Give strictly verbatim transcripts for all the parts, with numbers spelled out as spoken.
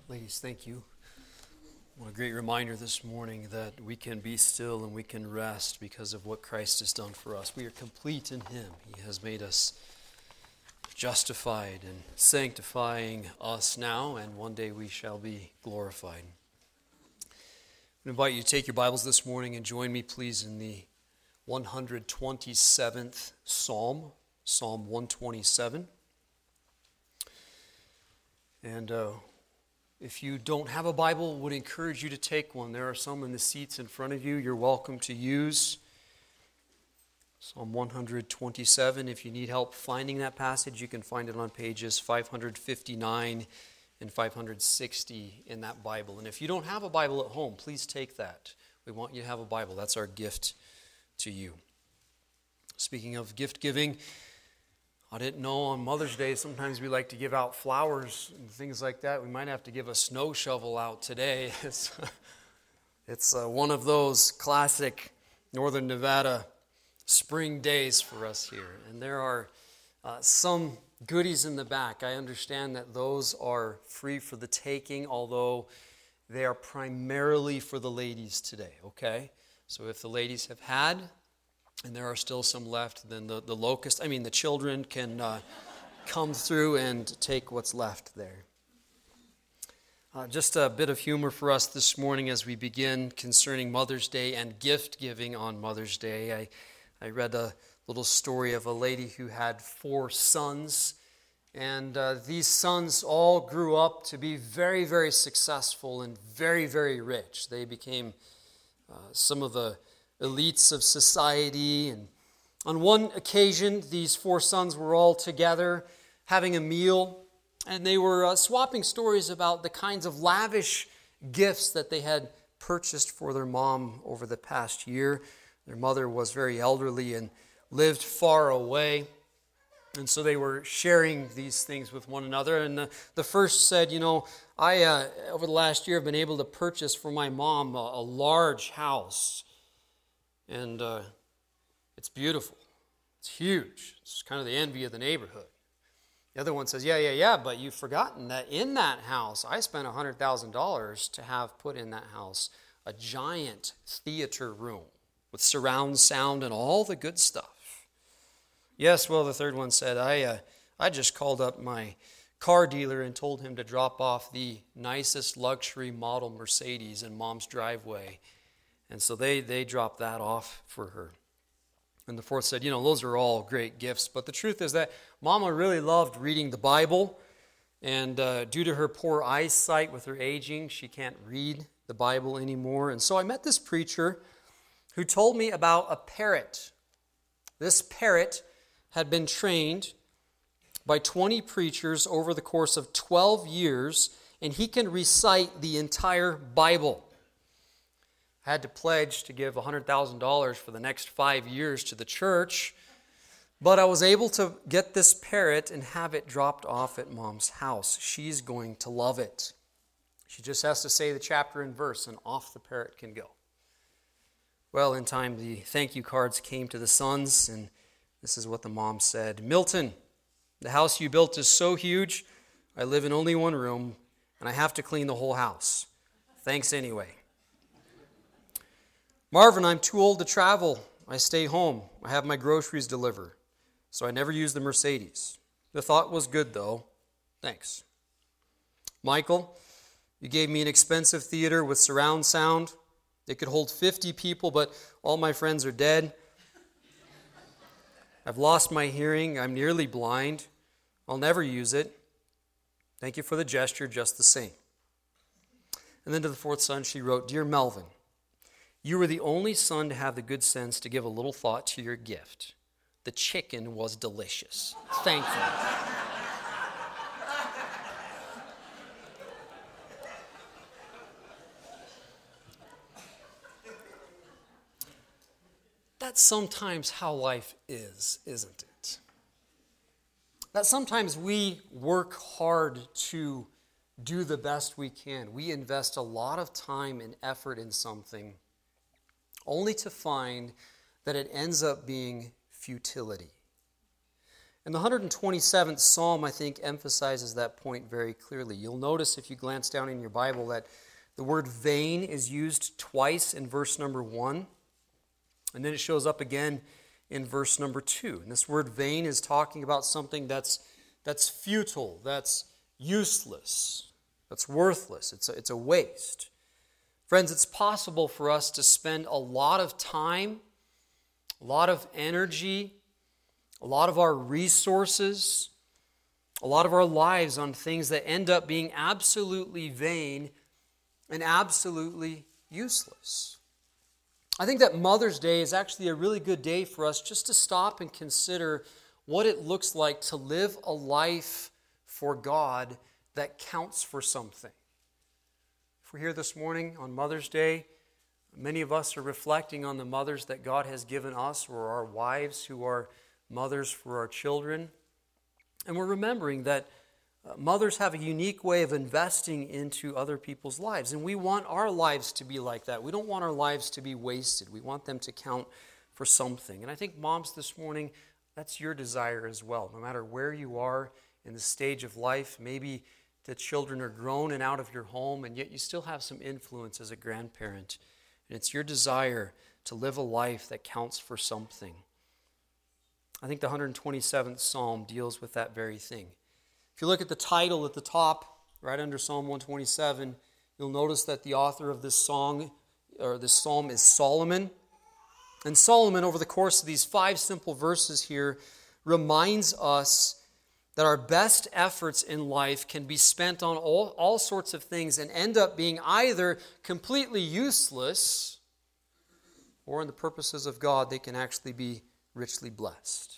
Ladies, thank you. What a great reminder this morning that we can be still and we can rest because of what Christ has done for us. We are complete in Him. He has made us justified and sanctifying us now, and one day we shall be glorified. I invite you to take your Bibles this morning and join me, please, in the one hundred twenty-seventh Psalm, Psalm one twenty-seven. And uh, if you don't have a Bible, I would encourage you to take one. There are some in the seats in front of you you're welcome to use. Psalm one hundred twenty-seven. If you need help finding that passage, you can find it on pages five hundred fifty-nine and five hundred sixty in that Bible. And if you don't have a Bible at home, please take that. We want you to have a Bible. That's our gift to you. Speaking of gift giving, I didn't know on Mother's Day sometimes we like to give out flowers and things like that. We might have to give a snow shovel out today. It's, it's uh, one of those classic Northern Nevada spring days for us here. And there are uh, some goodies in the back. I understand that those are free for the taking, although they are primarily for the ladies today, okay? So if the ladies have had, and there are still some left, then the, the locust, I mean the children can uh, come through and take what's left there. Uh, just a bit of humor for us this morning as we begin concerning Mother's Day and gift giving on Mother's Day. I, I read a little story of a lady who had four sons, and uh, these sons all grew up to be very, very successful and very, very rich. They became uh, some of the elites of society, and on one occasion these four sons were all together having a meal, and they were uh, swapping stories about the kinds of lavish gifts that they had purchased for their mom over the past year. Their mother was very elderly and lived far away, and so they were sharing these things with one another. And the, the first said, you know, I uh, over the last year have been able to purchase for my mom a, a large house. And uh, it's beautiful. It's huge. It's kind of the envy of the neighborhood. The other one says, yeah, yeah, yeah, but you've forgotten that in that house, I spent one hundred thousand dollars to have put in that house a giant theater room with surround sound and all the good stuff. Yes, well, the third one said, I, uh, I just called up my car dealer and told him to drop off the nicest luxury model Mercedes in Mom's driveway. And so they, they dropped that off for her. And the fourth said, you know, those are all great gifts. But the truth is that Mama really loved reading the Bible. And uh, due to her poor eyesight with her aging, she can't read the Bible anymore. And so I met this preacher who told me about a parrot. This parrot had been trained by twenty preachers over the course of twelve years, and he can recite the entire Bible. I had to pledge to give one hundred thousand dollars for the next five years to the church, but I was able to get this parrot and have it dropped off at Mom's house. She's going to love it. She just has to say the chapter and verse, and off the parrot can go. Well, in time, the thank you cards came to the sons, and this is what the mom said. Milton, the house you built is so huge, I live in only one room, and I have to clean the whole house. Thanks anyway. Marvin, I'm too old to travel. I stay home. I have my groceries delivered, so I never use the Mercedes. The thought was good, though. Thanks. Michael, you gave me an expensive theater with surround sound. It could hold fifty people, but all my friends are dead. I've lost my hearing. I'm nearly blind. I'll never use it. Thank you for the gesture, just the same. And then to the fourth son, she wrote, Dear Melvin, you were the only son to have the good sense to give a little thought to your gift. The chicken was delicious. Thank you. That's sometimes how life is, isn't it? That sometimes we work hard to do the best we can. We invest a lot of time and effort in something only to find that it ends up being futility. And the one hundred twenty-seventh Psalm, I think, emphasizes that point very clearly. You'll notice if you glance down in your Bible that the word vain is used twice in verse number one, and then it shows up again in verse number two. And this word vain is talking about something that's, that's futile, that's useless, that's worthless. It's a, it's a waste. Friends, it's possible for us to spend a lot of time, a lot of energy, a lot of our resources, a lot of our lives on things that end up being absolutely vain and absolutely useless. I think that Mother's Day is actually a really good day for us just to stop and consider what it looks like to live a life for God that counts for something. If we're here this morning on Mother's Day, many of us are reflecting on the mothers that God has given us, or our wives who are mothers for our children. And we're remembering that uh, mothers have a unique way of investing into other people's lives. And we want our lives to be like that. We don't want our lives to be wasted. We want them to count for something. And I think moms this morning, that's your desire as well. No matter where you are in the stage of life, maybe the children are grown and out of your home, and yet you still have some influence as a grandparent. And it's your desire to live a life that counts for something. I think the one hundred twenty-seventh Psalm deals with that very thing. If you look at the title at the top, right under Psalm one twenty-seven, you'll notice that the author of this song, or this psalm, is Solomon. And Solomon, over the course of these five simple verses here, reminds us that our best efforts in life can be spent on all, all sorts of things and end up being either completely useless, or in the purposes of God, they can actually be richly blessed.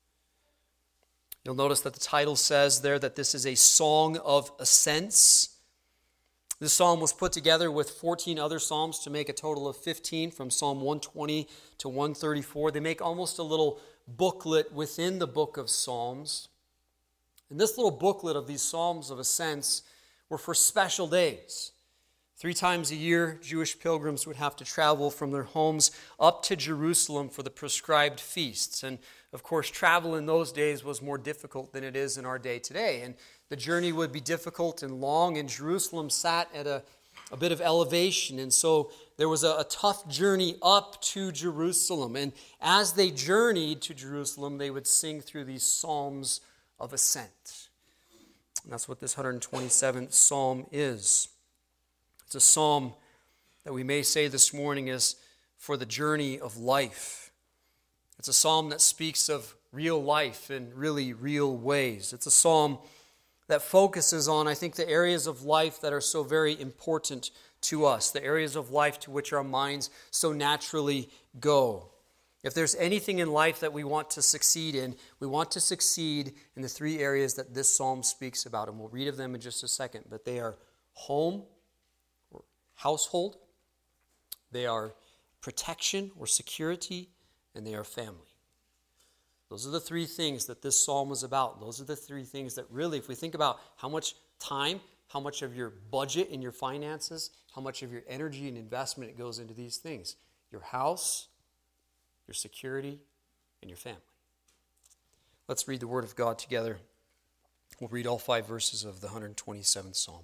You'll notice that the title says there that this is a song of ascents. This psalm was put together with fourteen other psalms to make a total of fifteen, from Psalm one twenty to one thirty-four. They make almost a little booklet within the book of Psalms. And this little booklet of these psalms of ascents were for special days. Three times a year, Jewish pilgrims would have to travel from their homes up to Jerusalem for the prescribed feasts. And of course, travel in those days was more difficult than it is in our day today. And the journey would be difficult and long, and Jerusalem sat at a, a bit of elevation. And so there was a, a tough journey up to Jerusalem. And as they journeyed to Jerusalem, they would sing through these psalms of ascent. And that's what this one hundred twenty-seventh Psalm is. It's a psalm that we may say this morning is for the journey of life. It's a psalm that speaks of real life in really real ways. It's a psalm that focuses on, I think, the areas of life that are so very important to us, the areas of life to which our minds so naturally go. If there's anything in life that we want to succeed in, we want to succeed in the three areas that this psalm speaks about, and we'll read of them in just a second, but they are home, household, they are protection or security, and they are family. Those are the three things that this psalm is about. Those are the three things that really, if we think about how much time, how much of your budget and your finances, how much of your energy and investment it goes into these things. Your house, your security, and your family. Let's read the Word of God together. We'll read all five verses of the one hundred twenty-seventh Psalm.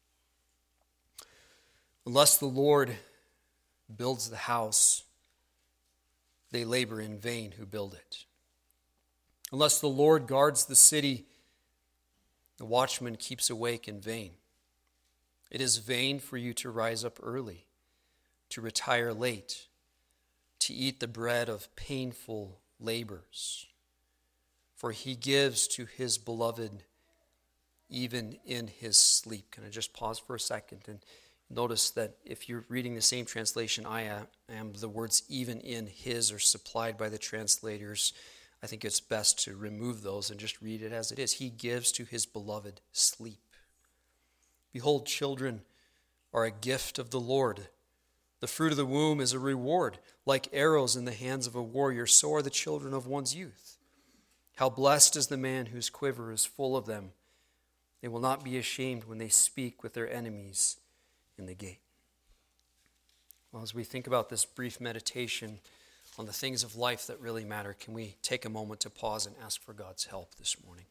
Unless the Lord builds the house, they labor in vain who build it. Unless the Lord guards the city, the watchman keeps awake in vain. It is vain for you to rise up early, to retire late, to eat the bread of painful labors. For he gives to his beloved even in his sleep. Can I just pause for a second and notice that if you're reading the same translation I am, the words even in his are supplied by the translators. I think it's best to remove those and just read it as it is. He gives to his beloved sleep. Behold, children are a gift of the Lord. The fruit of the womb is a reward. Like arrows in the hands of a warrior, so are the children of one's youth. How blessed is the man whose quiver is full of them. They will not be ashamed when they speak with their enemies in the gate. Well, as we think about this brief meditation on the things of life that really matter, can we take a moment to pause and ask for God's help this morning?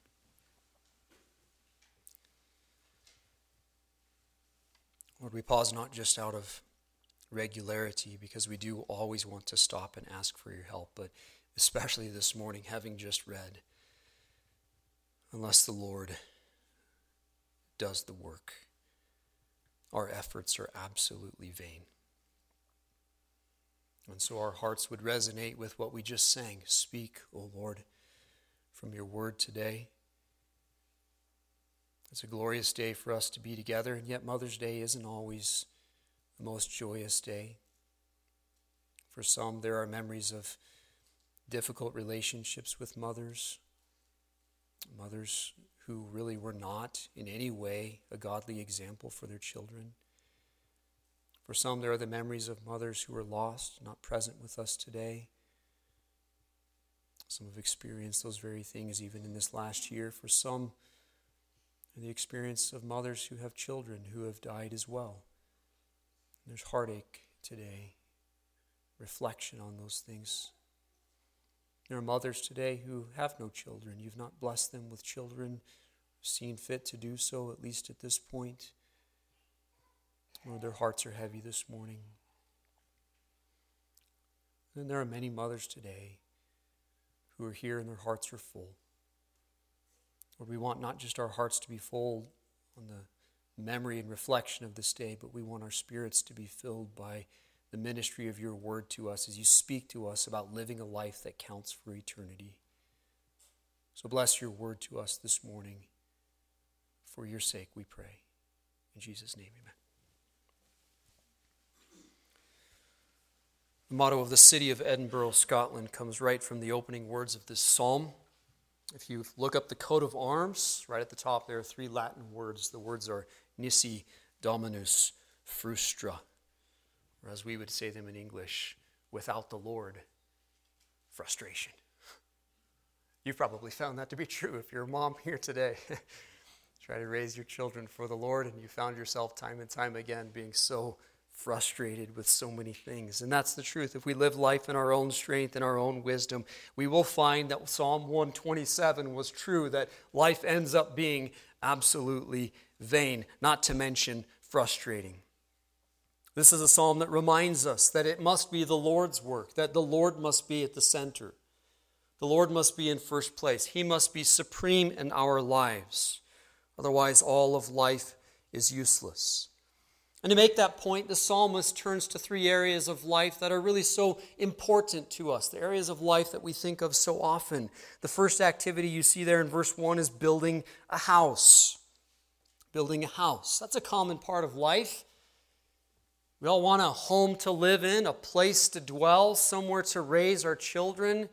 Lord, we pause not just out of regularity, because we do always want to stop and ask for your help, but especially this morning, having just read, unless the Lord does the work, our efforts are absolutely vain. And so our hearts would resonate with what we just sang. Speak, O Lord, from your word today. It's a glorious day for us to be together, and yet Mother's Day isn't always the most joyous day. For some, there are memories of difficult relationships with mothers, mothers who really were not in any way a godly example for their children. For some, there are the memories of mothers who were lost, not present with us today. Some have experienced those very things even in this last year. For some, the experience of mothers who have children who have died as well. There's heartache today, reflection on those things. There are mothers today who have no children. You've not blessed them with children, seen fit to do so, at least at this point. Lord, their hearts are heavy this morning. And there are many mothers today who are here and their hearts are full. Lord, we want not just our hearts to be full on the memory and reflection of this day, but we want our spirits to be filled by the ministry of your word to us as you speak to us about living a life that counts for eternity. So bless your word to us this morning. For your sake we pray. In Jesus' name, amen. The motto of the city of Edinburgh, Scotland, comes right from the opening words of this psalm. If you look up the coat of arms, right at the top there are three Latin words. The words are Nisi Dominus Frustra, or as we would say them in English, without the Lord, frustration. You've probably found that to be true if you're a mom here today. Try to raise your children for the Lord, and you found yourself time and time again being so frustrated with so many things. And that's the truth. If we live life in our own strength and our own wisdom, we will find that Psalm one twenty-seven was true, that life ends up being absolutely vain, not to mention frustrating. This is a psalm that reminds us that it must be the Lord's work, that the Lord must be at the center. The Lord must be in first place. He must be supreme in our lives. Otherwise, all of life is useless. And to make that point, the psalmist turns to three areas of life that are really so important to us, the areas of life that we think of so often. The first activity you see there in verse one is building a house. Building a house. That's a common part of life. We all want a home to live in, a place to dwell, somewhere to raise our children.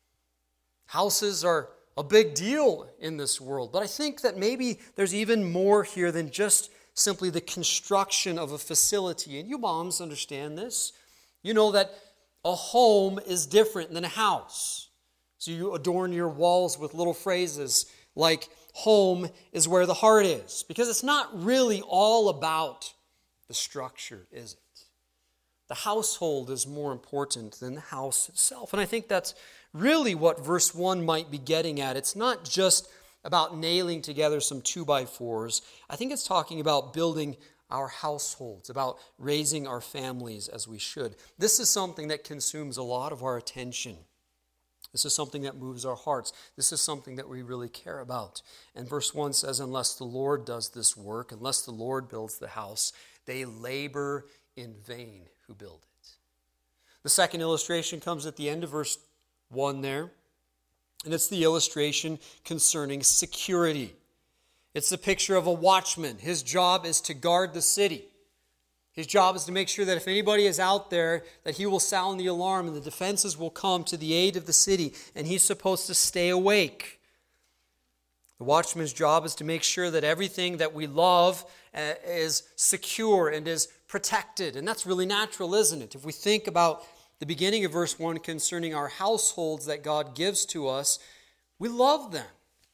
Houses are a big deal in this world, but I think that maybe there's even more here than just simply the construction of a facility. And you moms understand this. You know that a home is different than a house. So you adorn your walls with little phrases like, home is where the heart is. Because it's not really all about the structure, is it? The household is more important than the house itself. And I think that's really what verse one might be getting at. It's not just about nailing together some two by fours. I think it's talking about building our households, about raising our families as we should. This is something that consumes a lot of our attention. This is something that moves our hearts. This is something that we really care about. And verse one says, unless the Lord does this work, unless the Lord builds the house, they labor in vain who build it. The second illustration comes at the end of verse one there. And it's the illustration concerning security. It's the picture of a watchman. His job is to guard the city. His job is to make sure that if anybody is out there, that he will sound the alarm and the defenses will come to the aid of the city, and he's supposed to stay awake. The watchman's job is to make sure that everything that we love is secure and is protected. And that's really natural, isn't it? If we think about the beginning of verse one concerning our households that God gives to us, we love them.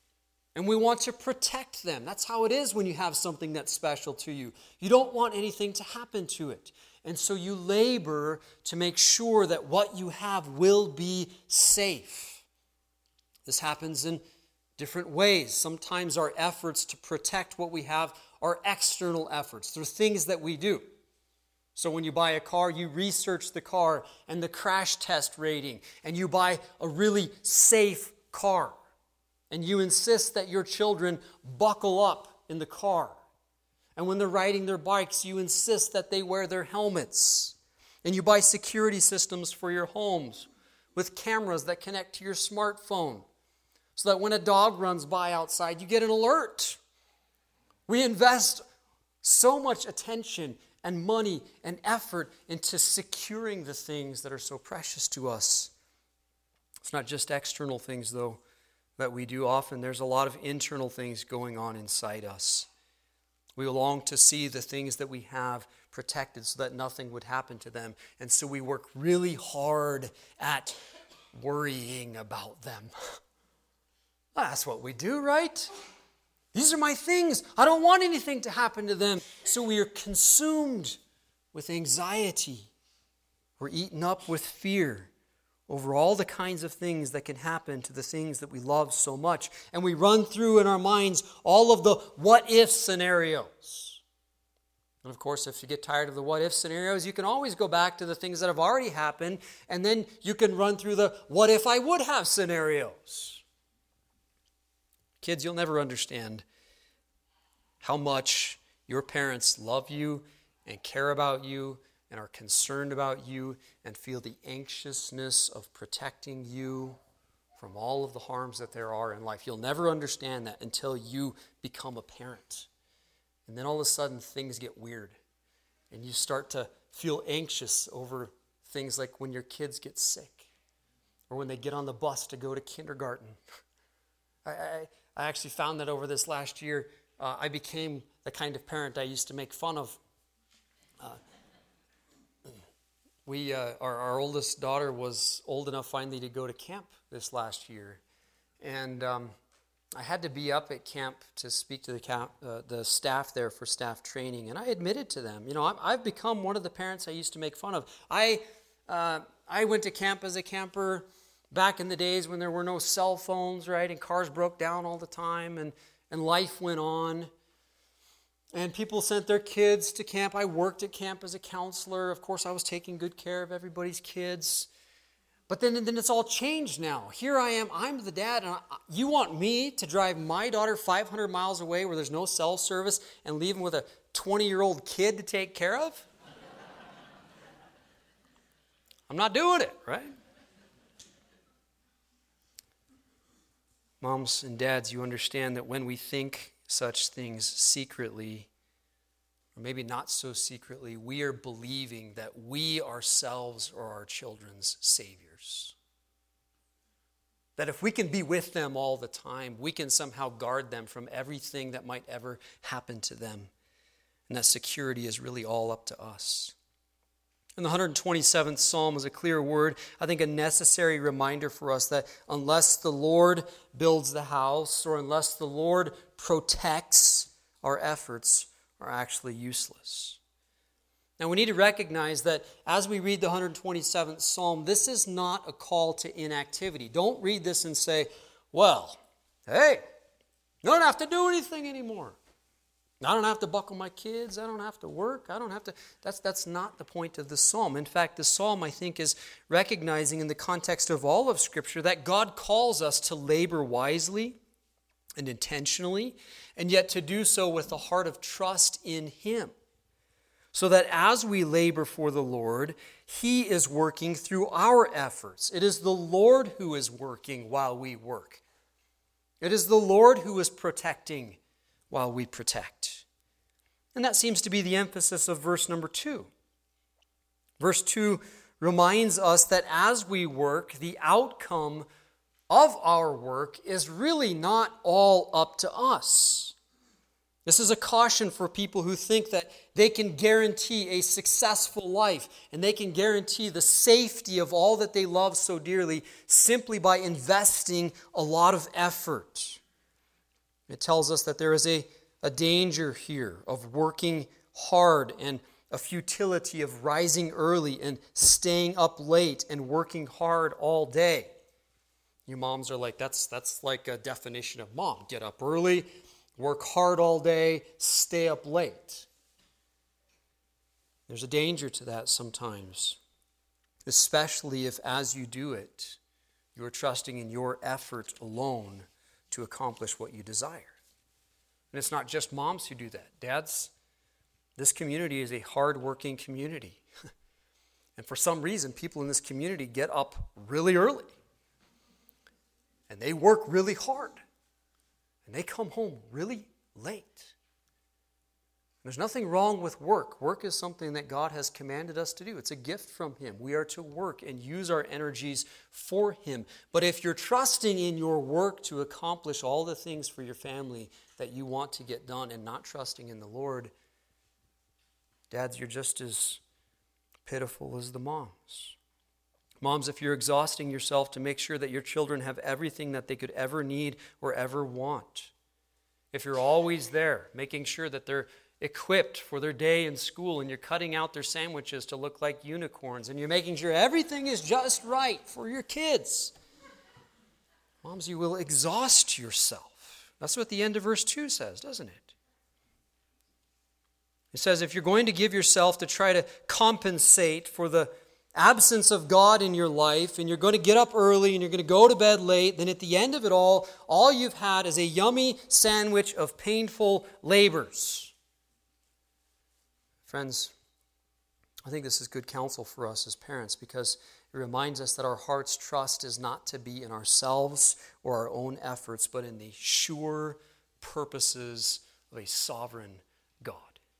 And we want to protect them. That's how it is when you have something that's special to you. You don't want anything to happen to it. And so you labor to make sure that what you have will be safe. This happens in different ways. Sometimes our efforts to protect what we have are external efforts. They're things that we do. So when you buy a car, you research the car and the crash test rating, and you buy a really safe car. And you insist that your children buckle up in the car. And when they're riding their bikes, you insist that they wear their helmets. And you buy security systems for your homes with cameras that connect to your smartphone, so that when a dog runs by outside, you get an alert. We invest so much attention and money and effort into securing the things that are so precious to us. It's not just external things, though, that we do. Often there's a lot of internal things going on inside us. We long to see the things that we have protected so that nothing would happen to them. And so we work really hard at worrying about them. That's what we do, right? These are my things. I don't want anything to happen to them. So we are consumed with anxiety. We're eaten up with fear over all the kinds of things that can happen to the things that we love so much. And we run through in our minds all of the what-if scenarios. And of course, if you get tired of the what-if scenarios, you can always go back to the things that have already happened, and then you can run through the what-if-I-would-have scenarios. Kids, you'll never understand how much your parents love you and care about you and are concerned about you and feel the anxiousness of protecting you from all of the harms that there are in life. You'll never understand that until you become a parent. And then all of a sudden things get weird. And you start to feel anxious over things like when your kids get sick or when they get on the bus to go to kindergarten. I, I, I actually found that over this last year, uh, I became the kind of parent I used to make fun of. Uh, We, uh, our, our oldest daughter was old enough finally to go to camp this last year. And um, I had to be up at camp to speak to the camp, uh, the staff there for staff training. And I admitted to them, you know, I'm, I've become one of the parents I used to make fun of. I, uh, I went to camp as a camper back in the days when there were no cell phones, right? And cars broke down all the time and, and life went on. And people sent their kids to camp. I worked at camp as a counselor. Of course, I was taking good care of everybody's kids. But then, then it's all changed now. Here I am. I'm the dad. And I, you want me to drive my daughter five hundred miles away where there's no cell service and leave him with a twenty-year-old kid to take care of? I'm not doing it, right? Moms and dads, you understand that when we think such things secretly, or maybe not so secretly, we are believing that we ourselves are our children's saviors. That if we can be with them all the time, we can somehow guard them from everything that might ever happen to them. And that security is really all up to us. And the one hundred twenty-seventh Psalm is a clear word, I think a necessary reminder for us that unless the Lord builds the house or unless the Lord protects, our efforts are actually useless. Now we need to recognize that as we read the one hundred twenty-seventh Psalm, this is not a call to inactivity. Don't read this and say, well, hey, you don't have to do anything anymore. I don't have to buckle my kids. I don't have to work. I don't have to. That's, that's not the point of the psalm. In fact, the psalm, I think, is recognizing in the context of all of Scripture that God calls us to labor wisely and intentionally, and yet to do so with a heart of trust in Him. So that as we labor for the Lord, He is working through our efforts. It is the Lord who is working while we work. It is the Lord who is protecting while we protect. And that seems to be the emphasis of verse number two. Verse two reminds us that as we work, the outcome of our work is really not all up to us. This is a caution for people who think that they can guarantee a successful life and they can guarantee the safety of all that they love so dearly simply by investing a lot of effort. It tells us that there is a, a danger here of working hard and a futility of rising early and staying up late and working hard all day. You moms are like, that's, that's like a definition of mom. Get up early, work hard all day, stay up late. There's a danger to that sometimes, especially if as you do it, you're trusting in your effort alone to accomplish what you desire. And it's not just moms who do that. Dads, this community is a hard-working community. And for some reason, people in this community get up really early. And they work really hard. And they come home really late. There's nothing wrong with work. Work is something that God has commanded us to do. It's a gift from Him. We are to work and use our energies for Him. But if you're trusting in your work to accomplish all the things for your family that you want to get done and not trusting in the Lord, dads, you're just as pitiful as the moms. Moms, if you're exhausting yourself to make sure that your children have everything that they could ever need or ever want, if you're always there, making sure that they're equipped for their day in school, and you're cutting out their sandwiches to look like unicorns, and you're making sure everything is just right for your kids, moms, you will exhaust yourself. That's what the end of verse two says, doesn't it? It says if you're going to give yourself to try to compensate for the absence of God in your life, and you're going to get up early and you're going to go to bed late, then at the end of it all, all you've had is a yummy sandwich of painful labors. Friends, I think this is good counsel for us as parents, because it reminds us that our heart's trust is not to be in ourselves or our own efforts, but in the sure purposes of a sovereign God.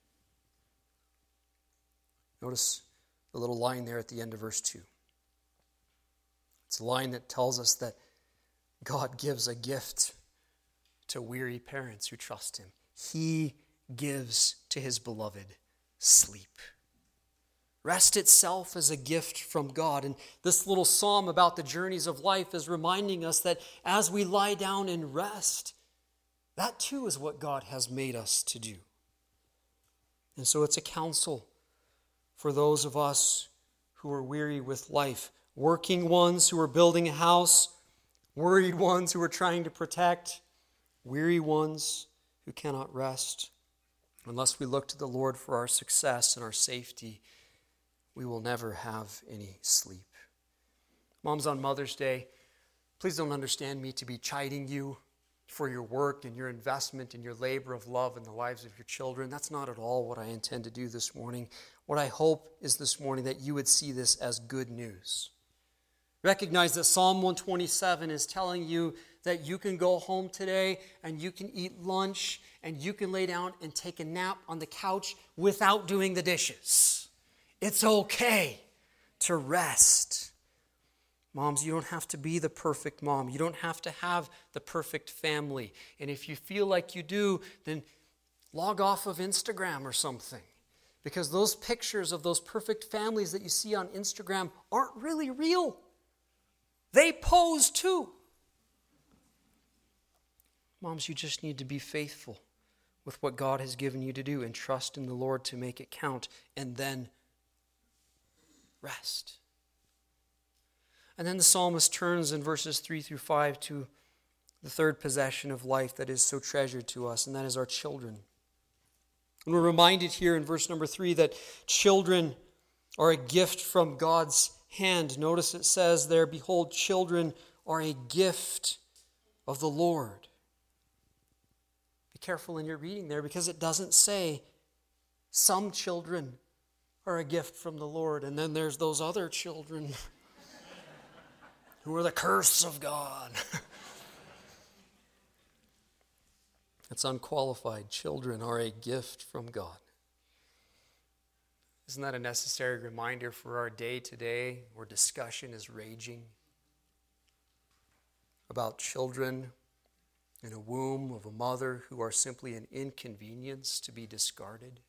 Notice the little line there at the end of verse two. It's a line that tells us that God gives a gift to weary parents who trust Him. He gives to His beloved sleep. Rest itself is a gift from God. And this little psalm about the journeys of life is reminding us that as we lie down and rest, that too is what God has made us to do. And so it's a counsel for those of us who are weary with life, working ones who are building a house, worried ones who are trying to protect, weary ones who cannot rest. Unless we look to the Lord for our success and our safety, we will never have any sleep. Moms, on Mother's Day, please don't understand me to be chiding you for your work and your investment and your labor of love in the lives of your children. That's not at all what I intend to do this morning. What I hope is this morning that you would see this as good news. Recognize that Psalm one twenty-seven is telling you that you can go home today and you can eat lunch and you can lay down and take a nap on the couch without doing the dishes. It's okay to rest. Moms, you don't have to be the perfect mom. You don't have to have the perfect family. And if you feel like you do, then log off of Instagram or something. Because those pictures of those perfect families that you see on Instagram aren't really real. They pose too. Moms, you just need to be faithful with what God has given you to do and trust in the Lord to make it count, and then rest. And then the psalmist turns in verses three through five to the third possession of life that is so treasured to us, and that is our children. And we're reminded here in verse number three that children are a gift from God's hand. Notice it says there, behold, children are a gift of the Lord. Be careful in your reading there, because it doesn't say some children are a gift from the Lord, and then there's those other children who are the curse of God. It's unqualified. Children are a gift from God. Isn't that a necessary reminder for our day today, where discussion is raging about children in a womb of a mother who are simply an inconvenience to be discarded?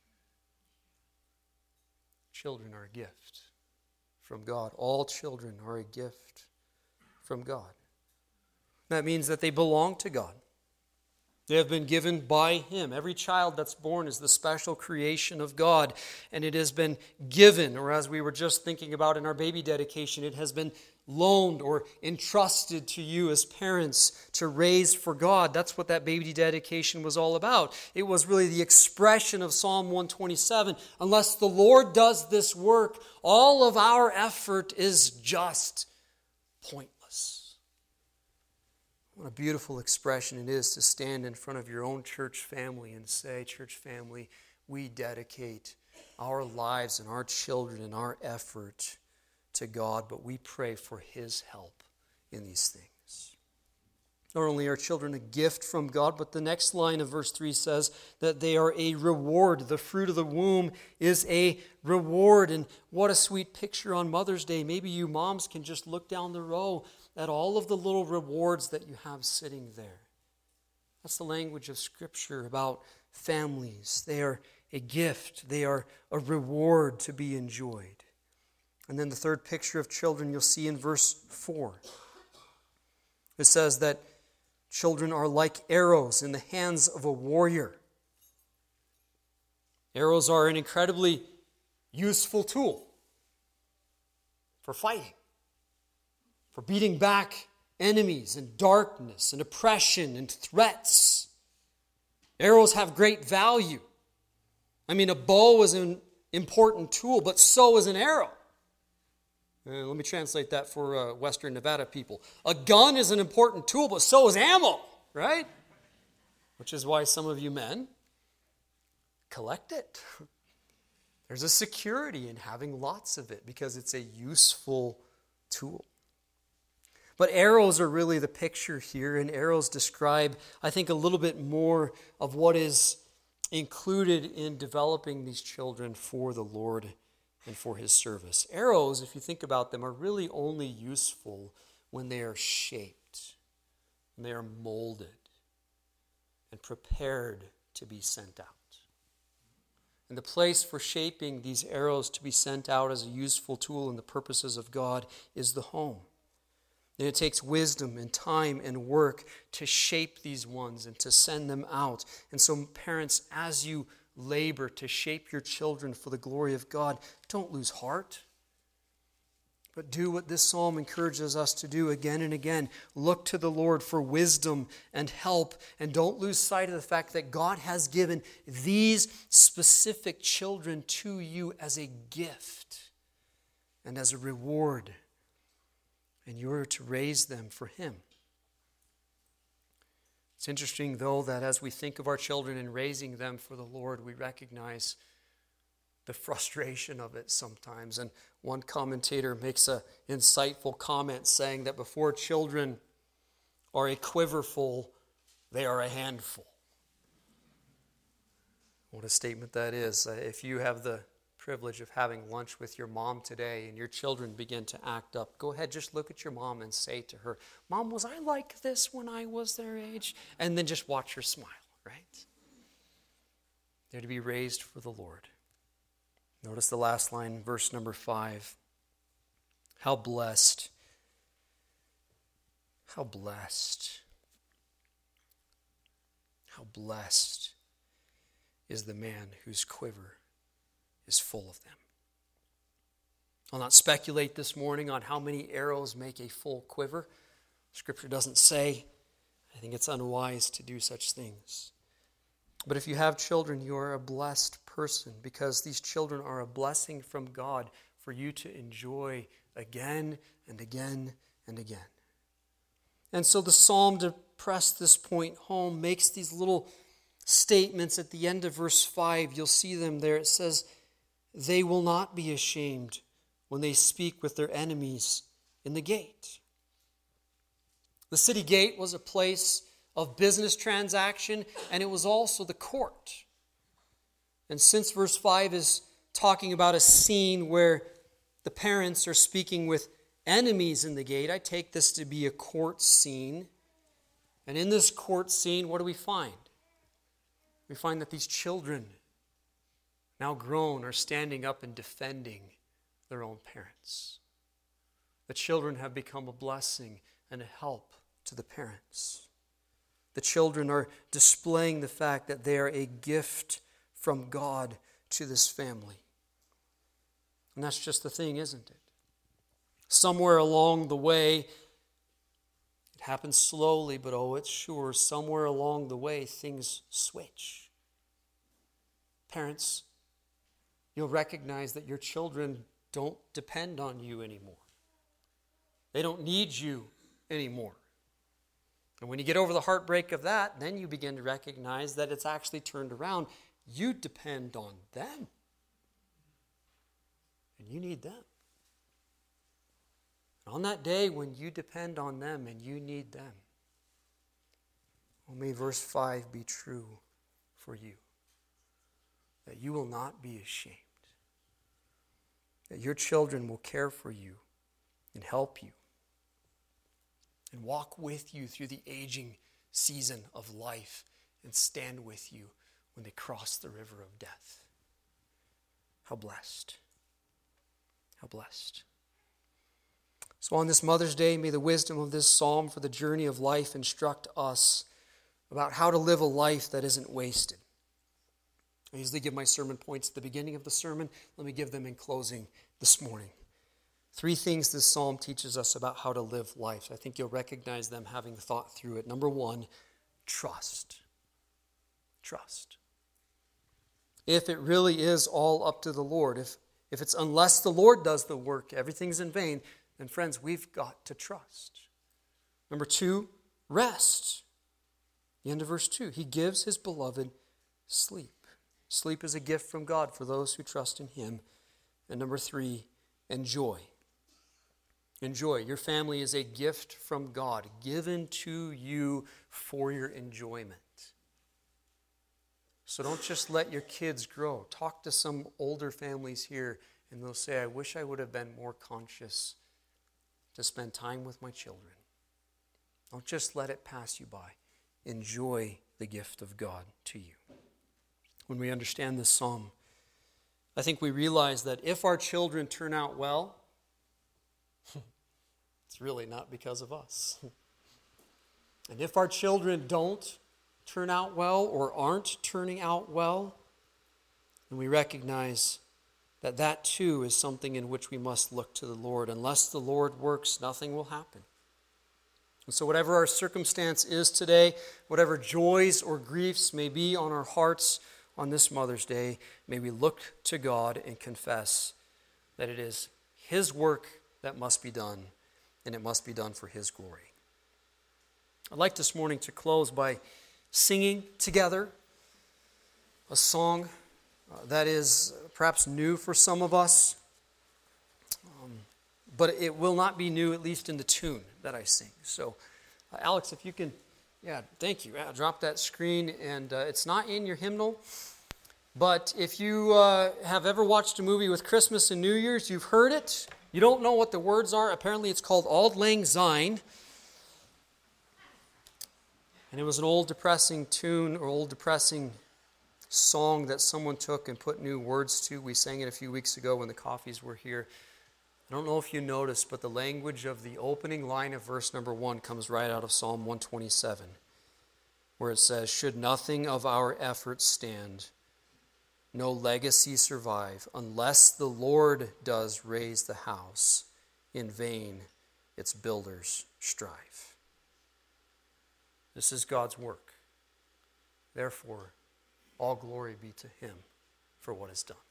Children are a gift from God. All children are a gift from God. That means that they belong to God. They have been given by Him. Every child that's born is the special creation of God, and it has been given, or as we were just thinking about in our baby dedication, it has been loaned or entrusted to you as parents to raise for God. That's what that baby dedication was all about. It was really the expression of Psalm one twenty-seven. Unless the Lord does this work, all of our effort is just pointless. What a beautiful expression it is to stand in front of your own church family and say, church family, we dedicate our lives and our children and our effort to God, but we pray for His help in these things. Not only are children a gift from God, but the next line of verse three says that they are a reward. The fruit of the womb is a reward. And what a sweet picture on Mother's Day. Maybe you moms can just look down the row at all of the little rewards that you have sitting there. That's the language of Scripture about families. They are a gift. They are a reward to be enjoyed. And then the third picture of children you'll see in verse four. It says that children are like arrows in the hands of a warrior. Arrows are an incredibly useful tool for fighting, for beating back enemies and darkness and oppression and threats. Arrows have great value. I mean, a bow is an important tool, but so is an arrow. Uh, let me translate that for uh, Western Nevada people. A gun is an important tool, but so is ammo, right? Which is why some of you men collect it. There's a security in having lots of it because it's a useful tool. But arrows are really the picture here, and arrows describe, I think, a little bit more of what is included in developing these children for the Lord and for His service. Arrows, if you think about them, are really only useful when they are shaped, when they are molded and prepared to be sent out. And the place for shaping these arrows to be sent out as a useful tool in the purposes of God is the home. And it takes wisdom and time and work to shape these ones and to send them out. And so parents, as you labor to shape your children for the glory of God, don't lose heart. But do what this psalm encourages us to do again and again. Look to the Lord for wisdom and help. And don't lose sight of the fact that God has given these specific children to you as a gift and as a reward. And you're to raise them for Him. It's interesting, though, that as we think of our children and raising them for the Lord, we recognize the frustration of it sometimes. And one commentator makes an insightful comment saying that before children are a quiverful, they are a handful. What a statement that is. If you have the privilege of having lunch with your mom today and your children begin to act up, go ahead, just look at your mom and say to her, Mom, was I like this when I was their age? And then just watch her smile, right? They're to be raised for the Lord. Notice the last line, verse number five. How blessed, how blessed, how blessed is the man whose quiver is full of them. I'll not speculate this morning on how many arrows make a full quiver. Scripture doesn't say. I think it's unwise to do such things. But if you have children, you are a blessed person because these children are a blessing from God for you to enjoy again and again and again. And so the psalm, to press this point home, makes these little statements at the end of verse five. You'll see them there. It says, they will not be ashamed when they speak with their enemies in the gate. The city gate was a place of business transaction, and it was also the court. And since verse five is talking about a scene where the parents are speaking with enemies in the gate, I take this to be a court scene. And in this court scene, what do we find? We find that these children, now grown, are standing up and defending their own parents. The children have become a blessing and a help to the parents. The children are displaying the fact that they are a gift from God to this family. And that's just the thing, isn't it? Somewhere along the way, it happens slowly, but oh, it's sure, somewhere along the way, things switch. Parents, you'll recognize that your children don't depend on you anymore. They don't need you anymore. And when you get over the heartbreak of that, then you begin to recognize that it's actually turned around. You depend on them. And you need them. And on that day when you depend on them and you need them, well, may verse five be true for you. That you will not be ashamed. That your children will care for you and help you and walk with you through the aging season of life and stand with you when they cross the river of death. How blessed. How blessed. So on this Mother's Day, may the wisdom of this psalm for the journey of life instruct us about how to live a life that isn't wasted. I usually give my sermon points at the beginning of the sermon. Let me give them in closing this morning. Three things this psalm teaches us about how to live life. I think you'll recognize them having thought through it. Number one, trust. Trust. If it really is all up to the Lord, if, if it's unless the Lord does the work, everything's in vain, then friends, we've got to trust. Number two, rest. The end of verse two. He gives his beloved sleep. Sleep is a gift from God for those who trust in him. And number three, enjoy. Enjoy. Your family is a gift from God, given to you for your enjoyment. So don't just let your kids grow. Talk to some older families here, and they'll say, I wish I would have been more conscious to spend time with my children. Don't just let it pass you by. Enjoy the gift of God to you. When we understand this psalm, I think we realize that if our children turn out well, it's really not because of us. And if our children don't turn out well or aren't turning out well, then we recognize that that too is something in which we must look to the Lord. Unless the Lord works, nothing will happen. And so whatever our circumstance is today, whatever joys or griefs may be on our hearts on this Mother's Day, may we look to God and confess that it is his work that must be done, and it must be done for his glory. I'd like this morning to close by singing together a song uh, that is perhaps new for some of us, um, but it will not be new, at least in the tune that I sing. So, uh, Alex, if you can, yeah, thank you. Yeah, drop that screen, and uh, it's not in your hymnal, but if you uh, have ever watched a movie with Christmas and New Year's, you've heard it. You don't know what the words are. Apparently it's called Auld Lang Syne. And it was an old depressing tune or old depressing song that someone took and put new words to. We sang it a few weeks ago when the coffees were here. I don't know if you noticed, but the language of the opening line of verse number one comes right out of Psalm one twenty-seven, where it says, should nothing of our efforts stand, no legacy survive, unless the Lord does raise the house, in vain its builders strive. This is God's work. Therefore, all glory be to him for what is done.